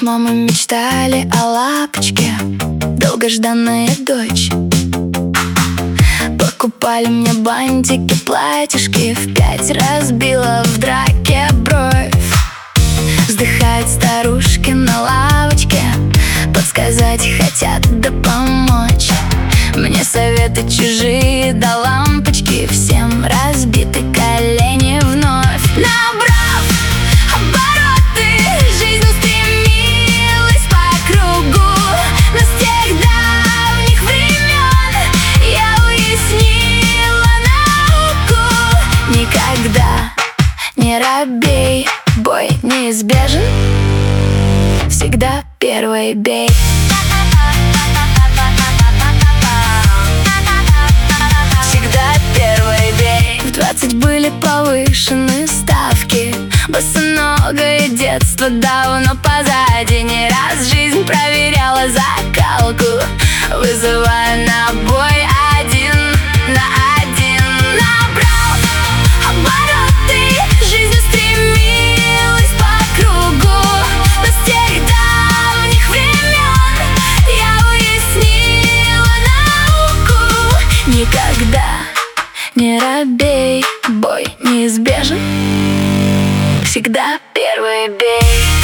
письма мы мечтали о лапочке, долгожданная дочь. Покупали мне бантики, платьишки, в 5 разбила в драке бровь. Вздыхают старушки на лавочке, подсказать хотят да помочь. Мне советы чужие да лампочки, всем разбиты колени вновь. Набрав обороты, жизнь устремилась по кругу. Но с тех давних времен я уяснила науку: никогда не робей, бой неизбежен, всегда первый бей. Всегда первый бей. В 20 были повышены ставки, босоногое детство давно позади. Не раз жизнь проверяла закалку, вызывая на бой один на один. Набрал обороты, жизнь устремилась по кругу. Но с тех давних времен я уяснила науку: никогда не робей, бой неизбежен, всегда первый бей.